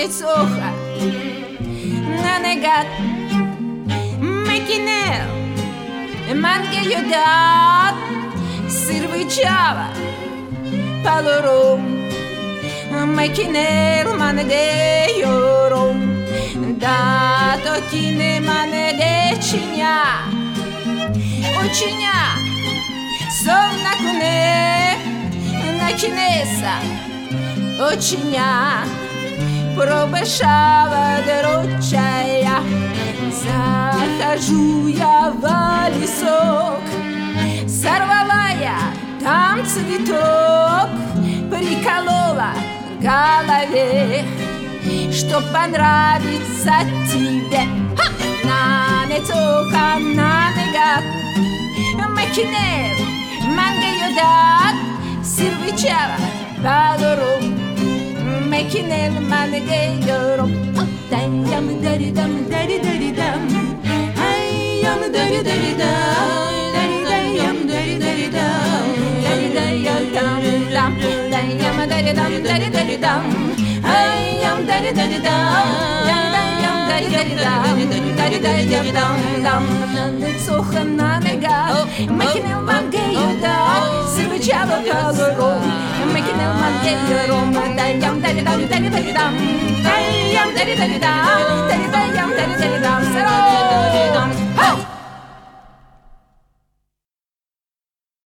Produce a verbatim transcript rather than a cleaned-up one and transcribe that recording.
Soha Nanegat Mekinel Mange יודעת Sirvichava Palorum Mekinel Mange yorum Dato kine manege chinya Uchinya Sovna kune Накинеса Uchinya Пробежала дорочая, захожу я в лесок, сорвала я там цветок, приколола к голове, чтоб понравиться тебе. Ха! На нецока, на негат, макинев, манга йодат, сирвичава, падору. Making it manage your dam daddy dum daddy daddy dum I am daddy daddy dum daddy daddy am daddy daddy dum daddy daddy dum dum daddy am daddy dum daddy daddy dum I am daddy daddy dum daddy am daddy daddy dum daddy daddy dum dum Soha na nega making it manage your Sirvichava color making it manage your Dam daddy dam daddy daddy dam dam daddy daddy dam daddy daddy dam daddy daddy dam